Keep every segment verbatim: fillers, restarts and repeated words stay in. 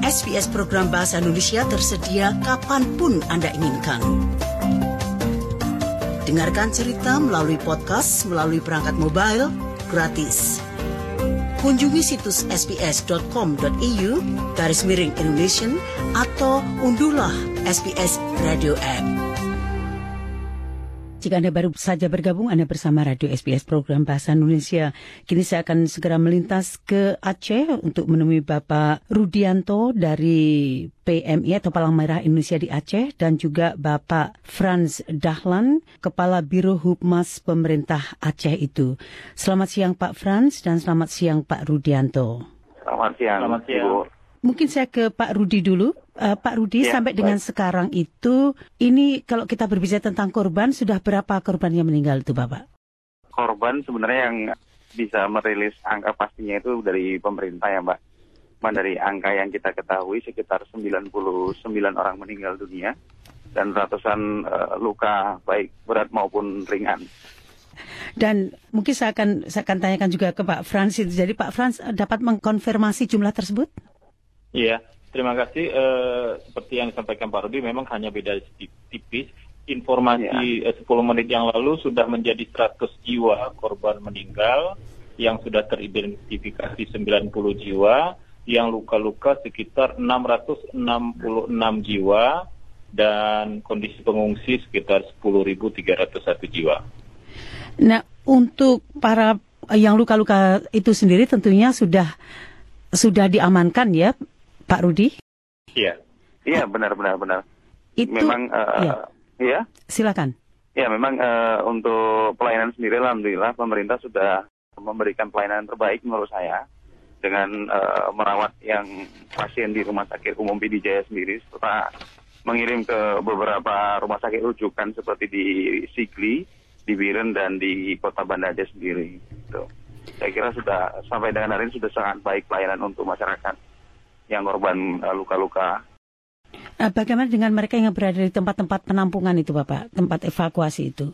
S B S program Bahasa Indonesia tersedia kapanpun Anda inginkan. Dengarkan cerita melalui podcast, melalui perangkat mobile, gratis. Kunjungi situs sbs.com.au garis miring Indonesian atau unduhlah S B S Radio App. Jika Anda baru saja bergabung, Anda bersama Radio S B S program Bahasa Indonesia. Kini saya akan segera melintas ke Aceh untuk menemui Bapak Rudianto dari P M I atau Palang Merah Indonesia di Aceh dan juga Bapak Frans Dahlan, Kepala Biro Humas Pemerintah Aceh itu. Selamat siang Pak Frans dan selamat siang Pak Rudianto. Selamat siang. Selamat siang. Ibu. Mungkin saya ke Pak Rudi dulu. Uh, Pak Rudi, ya, sampai baik. Dengan sekarang itu, ini kalau kita berbicara tentang korban, sudah berapa korban yang meninggal itu Bapak? Korban sebenarnya yang bisa merilis angka pastinya itu dari pemerintah ya Mbak. Mbak, dari angka yang kita ketahui sekitar sembilan puluh sembilan orang meninggal dunia dan ratusan uh, luka baik berat maupun ringan. Dan mungkin saya akan saya akan tanyakan juga ke Pak Frans. Jadi Pak Frans dapat mengkonfirmasi jumlah tersebut? Iya, terima kasih. Uh, seperti yang disampaikan Pak Rudi, memang hanya beda tipis. Informasi ya. uh, sepuluh menit yang lalu sudah menjadi seratus jiwa korban meninggal, yang sudah teridentifikasi sembilan puluh jiwa, yang luka-luka sekitar enam ratus enam puluh enam jiwa, dan kondisi pengungsi sekitar sepuluh ribu tiga ratus satu jiwa. Nah, untuk para yang luka-luka itu sendiri tentunya sudah sudah diamankan ya, Pak Rudi? Iya, iya benar-benar benar. Itu, memang, uh, ya. ya. Silakan. Ya, memang uh, untuk pelayanan sendiri, alhamdulillah pemerintah sudah memberikan pelayanan terbaik menurut saya dengan uh, merawat yang pasien di Rumah Sakit Umum P D Jaya sendiri, serta mengirim ke beberapa rumah sakit rujukan seperti di Sigli, di Biren dan di Kota Banda Aceh sendiri. Gitu. Saya kira sudah sampai dengan hari ini sudah sangat baik pelayanan untuk masyarakat yang korban uh, luka-luka. Uh, bagaimana dengan mereka yang berada di tempat-tempat penampungan itu, Bapak? Tempat evakuasi itu?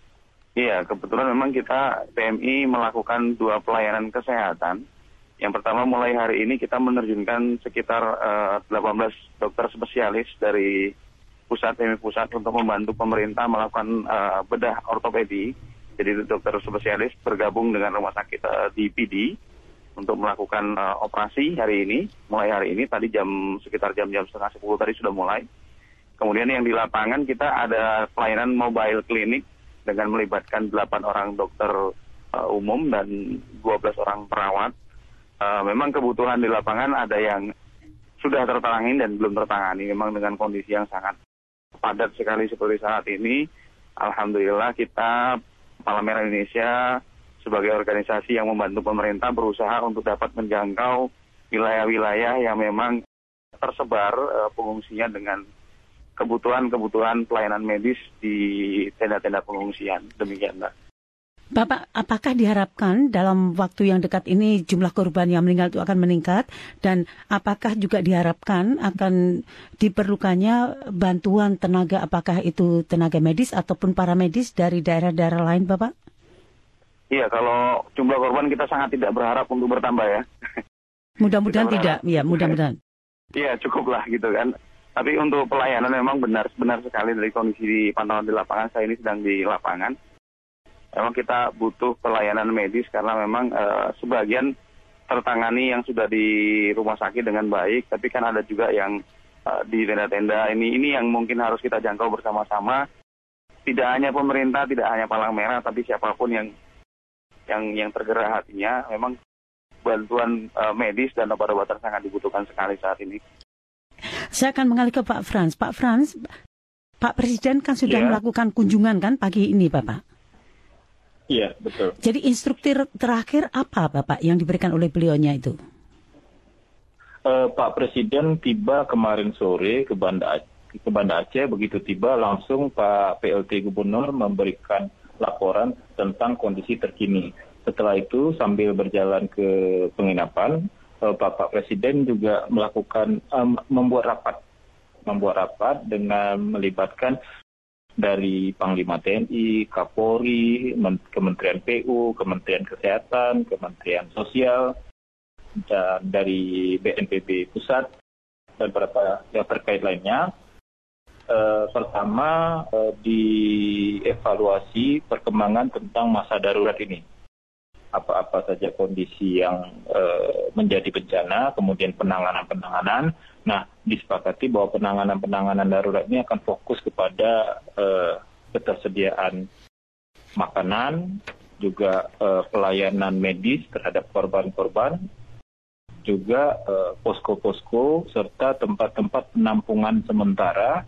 Iya, kebetulan memang kita P M I melakukan dua pelayanan kesehatan. Yang pertama, mulai hari ini kita menerjunkan sekitar uh, delapan belas dokter spesialis dari pusat P M I pusat untuk membantu pemerintah melakukan uh, bedah ortopedi. Jadi dokter spesialis bergabung dengan rumah sakit uh, di P D untuk melakukan uh, operasi hari ini, mulai hari ini, tadi jam sekitar jam-jam setengah sepuluh tadi sudah mulai. Kemudian yang di lapangan kita ada pelayanan mobile klinik dengan melibatkan delapan orang dokter uh, umum dan dua belas orang perawat. Uh, memang kebutuhan di lapangan ada yang sudah tertangani dan belum tertangani. Memang dengan kondisi yang sangat padat sekali seperti saat ini, alhamdulillah kita Palang Merah Indonesia sebagai organisasi yang membantu pemerintah berusaha untuk dapat menjangkau wilayah-wilayah yang memang tersebar uh, pengungsinya dengan kebutuhan-kebutuhan pelayanan medis di tenda-tenda pengungsian. Demikian, Mbak. Bapak, apakah diharapkan dalam waktu yang dekat ini jumlah korban yang meninggal itu akan meningkat? Dan apakah juga diharapkan akan diperlukannya bantuan tenaga, apakah itu tenaga medis ataupun paramedis dari daerah-daerah lain, Bapak? Iya, kalau jumlah korban kita sangat tidak berharap untuk bertambah ya. Mudah-mudahan tidak, ya mudah-mudahan. Iya, cukuplah gitu kan. Tapi untuk pelayanan memang benar-benar sekali dari kondisi di pantauan di lapangan, saya ini sedang di lapangan. Memang kita butuh pelayanan medis karena memang uh, sebagian tertangani yang sudah di rumah sakit dengan baik, tapi kan ada juga yang uh, di tenda-tenda ini, ini yang mungkin harus kita jangkau bersama-sama. Tidak hanya pemerintah, tidak hanya Palang Merah, tapi siapapun yang yang yang tergerak hatinya, memang bantuan uh, medis dan obat-obatan sangat dibutuhkan sekali saat ini. Saya akan mengalih ke Pak Frans. Pak Frans, Pak Presiden kan sudah yeah. melakukan kunjungan kan pagi ini, Bapak? Iya, betul. Jadi instruksi terakhir apa, Bapak, yang diberikan oleh beliaunya itu? Uh, Pak Presiden tiba kemarin sore ke Banda Aceh, ke Banda Aceh. Begitu tiba langsung Pak P L T Gubernur memberikan laporan tentang kondisi terkini. Setelah itu sambil berjalan ke penginapan, uh, Bapak Presiden juga melakukan um, membuat rapat, membuat rapat dengan melibatkan dari Panglima T N I, Kapolri, Kementerian P U, Kementerian Kesehatan, Kementerian Sosial, dan dari B N P B pusat, dan beberapa yang terkait lainnya. Uh, pertama, uh, dievaluasi perkembangan tentang masa darurat ini. Apa-apa saja kondisi yang uh, menjadi bencana, kemudian penanganan-penanganan. Nah, disepakati bahwa penanganan-penanganan darurat ini akan fokus kepada uh, ketersediaan makanan, juga uh, pelayanan medis terhadap korban-korban, juga uh, posko-posko serta tempat-tempat penampungan sementara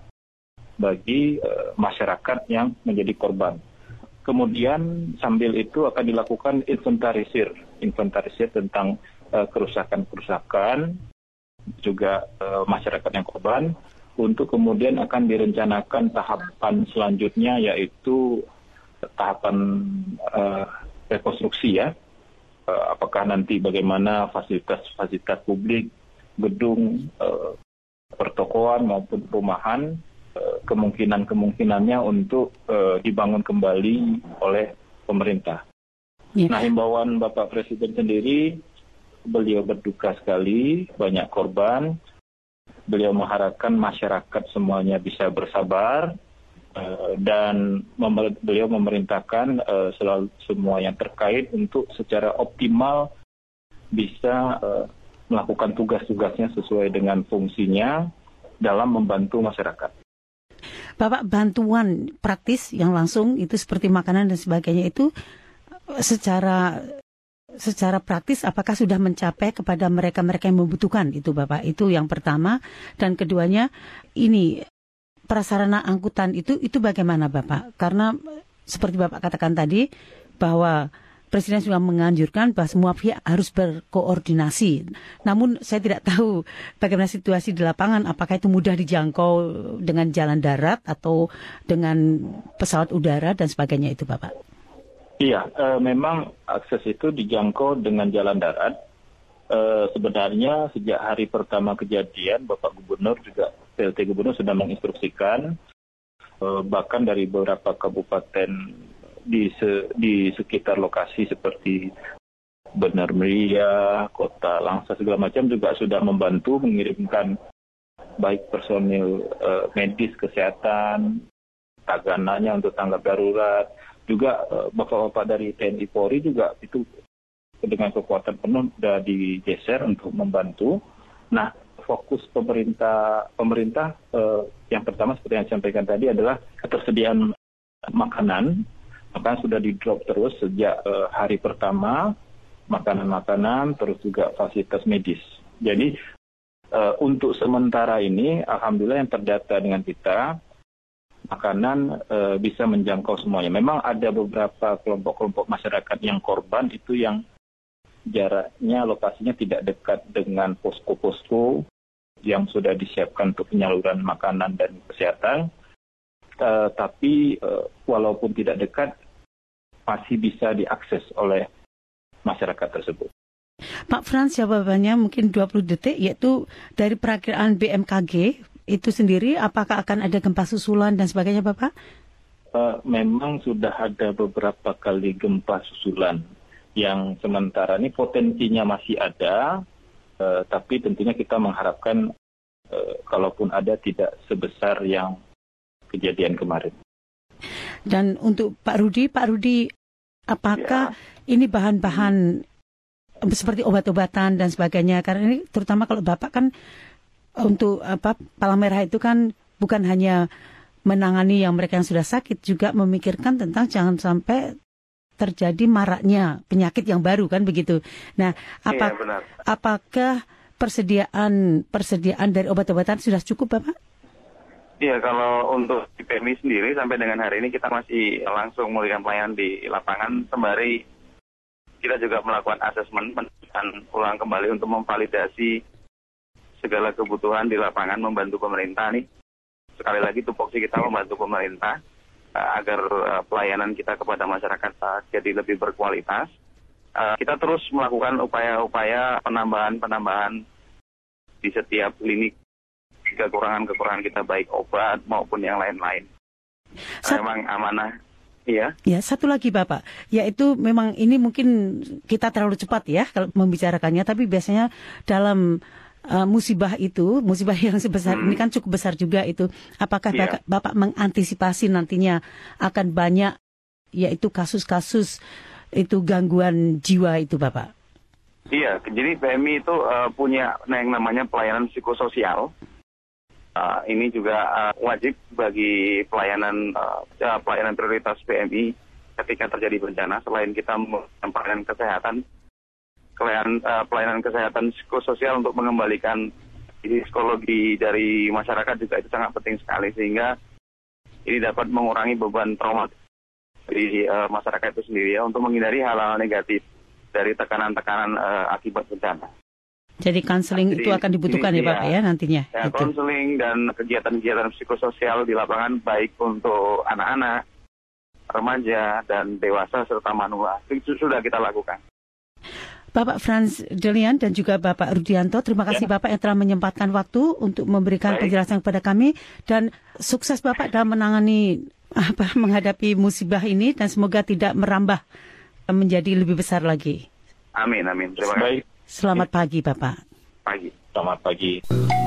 bagi uh, masyarakat yang menjadi korban. Kemudian sambil itu akan dilakukan inventarisir, inventarisir tentang uh, kerusakan-kerusakan, juga uh, masyarakat yang korban, untuk kemudian akan direncanakan tahapan selanjutnya, yaitu tahapan uh, rekonstruksi ya. Uh, apakah nanti bagaimana fasilitas-fasilitas publik, gedung, uh, pertokoan maupun perumahan, kemungkinan-kemungkinannya untuk uh, dibangun kembali oleh pemerintah. Yeah. Nah, himbauan Bapak Presiden sendiri, beliau berduka sekali, banyak korban. Beliau mengharapkan masyarakat semuanya bisa bersabar uh, dan memer- beliau memerintahkan uh, selalu semua yang terkait untuk secara optimal bisa uh, melakukan tugas-tugasnya sesuai dengan fungsinya dalam membantu masyarakat. Bapak, bantuan praktis yang langsung itu seperti makanan dan sebagainya itu secara secara praktis apakah sudah mencapai kepada mereka-mereka yang membutuhkan itu Bapak? Itu yang pertama. Dan keduanya ini prasarana angkutan itu itu bagaimana Bapak? Karena seperti Bapak katakan tadi bahwa Presiden sudah menganjurkan bahwa semua pihak harus berkoordinasi. Namun saya tidak tahu bagaimana situasi di lapangan, apakah itu mudah dijangkau dengan jalan darat atau dengan pesawat udara dan sebagainya itu Bapak? Iya, e, memang akses itu dijangkau dengan jalan darat. E, sebenarnya sejak hari pertama kejadian, Bapak Gubernur juga P L T Gubernur sudah menginstruksikan, e, bahkan dari beberapa kabupaten Di, se, di sekitar lokasi seperti Benar Meriah, Kota Langsa segala macam juga sudah membantu mengirimkan baik personil uh, medis kesehatan, tagananya untuk tanggap darurat, juga uh, bapak-bapak dari T N I Polri juga itu dengan kekuatan penuh sudah digeser untuk membantu. Nah, fokus pemerintah pemerintah uh, yang pertama seperti yang saya sampaikan tadi adalah ketersediaan makanan. Makanan sudah di-drop terus sejak uh, hari pertama, makanan-makanan, terus juga fasilitas medis. Jadi uh, untuk sementara ini, alhamdulillah yang terdata dengan kita, makanan uh, bisa menjangkau semuanya. Memang ada beberapa kelompok-kelompok masyarakat yang korban, itu yang jaraknya, lokasinya tidak dekat dengan posko-posko yang sudah disiapkan untuk penyaluran makanan dan kesehatan. Uh, tapi uh, walaupun tidak dekat, masih bisa diakses oleh masyarakat tersebut. Pak Frans, jawabannya mungkin dua puluh detik, yaitu dari perakiraan B M K G itu sendiri, apakah akan ada gempa susulan dan sebagainya, Bapak? Uh, memang sudah ada beberapa kali gempa susulan yang sementara ini potensinya masih ada, uh, tapi tentunya kita mengharapkan uh, kalaupun ada tidak sebesar yang kejadian kemarin. Dan untuk Pak Rudi, Pak Rudi, apakah ya. ini bahan-bahan seperti obat-obatan dan sebagainya? Karena ini terutama kalau Bapak kan untuk apa Palang Merah itu kan bukan hanya menangani yang mereka yang sudah sakit, juga memikirkan tentang jangan sampai terjadi maraknya penyakit yang baru kan begitu. Nah, apa, ya, benar. apakah persediaan persediaan dari obat-obatan sudah cukup, Bapak? Iya, kalau untuk di P M I sendiri sampai dengan hari ini kita masih langsung memberikan pelayanan di lapangan, sembari kita juga melakukan asesmen dan ulang kembali untuk memvalidasi segala kebutuhan di lapangan, membantu pemerintah nih. Sekali lagi tupoksi kita membantu pemerintah uh, agar uh, pelayanan kita kepada masyarakat uh, jadi lebih berkualitas. Uh, kita terus melakukan upaya-upaya penambahan-penambahan di setiap klinik. Kekurangan-kekurangan kita baik obat maupun yang lain-lain. Sat- memang amanah, iya. Ya, satu lagi Bapak, yaitu memang ini mungkin kita terlalu cepat ya kalau membicarakannya, tapi biasanya dalam uh, musibah itu, musibah yang sebesar hmm. ini kan cukup besar juga itu. Apakah yeah. Bapak, Bapak mengantisipasi nantinya akan banyak yaitu kasus-kasus itu gangguan jiwa itu, Bapak? Iya, jadi P M I itu uh, punya yang namanya pelayanan psikososial. Uh, ini juga uh, wajib bagi pelayanan uh, ya, pelayanan prioritas P M I ketika terjadi bencana. Selain kita memberikan pelayanan kesehatan, pelayanan, uh, pelayanan kesehatan psikososial untuk mengembalikan psikologi dari masyarakat juga itu sangat penting sekali, sehingga ini dapat mengurangi beban trauma dari uh, masyarakat itu sendiri ya, untuk menghindari hal-hal negatif dari tekanan-tekanan uh, akibat bencana. Jadi konseling itu akan dibutuhkan ya, Bapak ya nantinya? Ya, konseling dan kegiatan-kegiatan psikososial di lapangan baik untuk anak-anak, remaja, dan dewasa serta manula. Itu sudah kita lakukan. Bapak Frans Delian dan juga Bapak Rudianto, terima kasih ya. Bapak yang telah menyempatkan waktu untuk memberikan baik. penjelasan kepada kami, dan sukses Bapak dalam menangani apa menghadapi musibah ini, dan semoga tidak merambah menjadi lebih besar lagi. Amin, amin. Terima kasih. Selamat pagi, Bapak. Pagi. Selamat pagi.